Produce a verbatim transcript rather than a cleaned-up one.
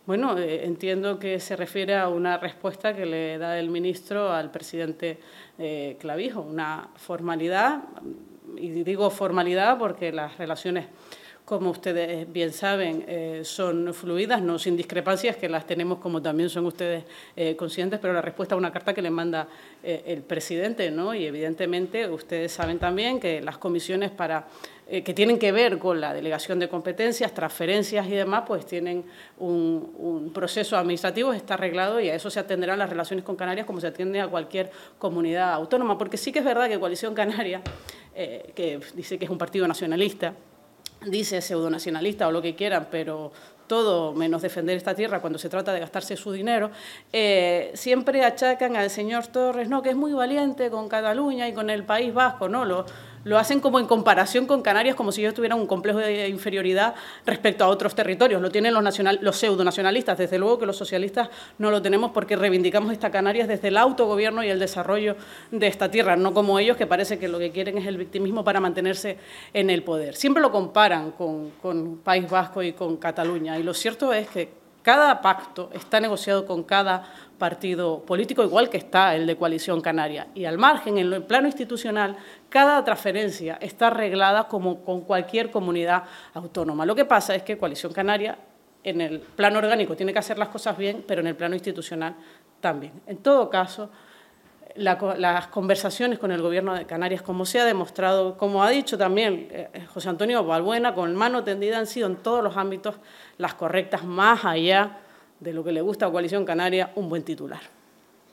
Bueno, eh, entiendo que se refiere a una respuesta que le da el ministro al presidente eh, Clavijo, una formalidad, y digo formalidad porque las relaciones, como ustedes bien saben, eh, son fluidas, no sin discrepancias, que las tenemos como también son ustedes eh, conscientes, pero la respuesta a una carta que le manda eh, el presidente, ¿no? Y evidentemente ustedes saben también que las comisiones para eh, que tienen que ver con la delegación de competencias, transferencias y demás, pues tienen un, un proceso administrativo, está arreglado y a eso se atenderán las relaciones con Canarias como se atiende a cualquier comunidad autónoma, porque sí que es verdad que Coalición Canaria, eh, que dice que es un partido nacionalista, dice pseudonacionalista o lo que quieran, pero todo menos defender esta tierra cuando se trata de gastarse su dinero, eh, siempre achacan al señor Torres, no, que es muy valiente con Cataluña y con el País Vasco, no, lo, lo hacen como en comparación con Canarias, como si ellos tuvieran un complejo de inferioridad respecto a otros territorios. Lo tienen los, nacional, los pseudonacionalistas, desde luego que los socialistas no lo tenemos porque reivindicamos esta Canarias desde el autogobierno y el desarrollo de esta tierra, no como ellos, que parece que lo que quieren es el victimismo para mantenerse en el poder. Siempre lo comparan con, con País Vasco y con Cataluña, y lo cierto es que cada pacto está negociado con cada partido político, igual que está el de Coalición Canaria. Y al margen, en el plano institucional, cada transferencia está arreglada como con cualquier comunidad autónoma. Lo que pasa es que Coalición Canaria, en el plano orgánico, tiene que hacer las cosas bien, pero en el plano institucional también. En todo caso, La, las conversaciones con el Gobierno de Canarias, como se ha demostrado, como ha dicho también eh, José Antonio Balbuena, con mano tendida, han sido en todos los ámbitos las correctas, más allá de lo que le gusta a Coalición Canaria, un buen titular.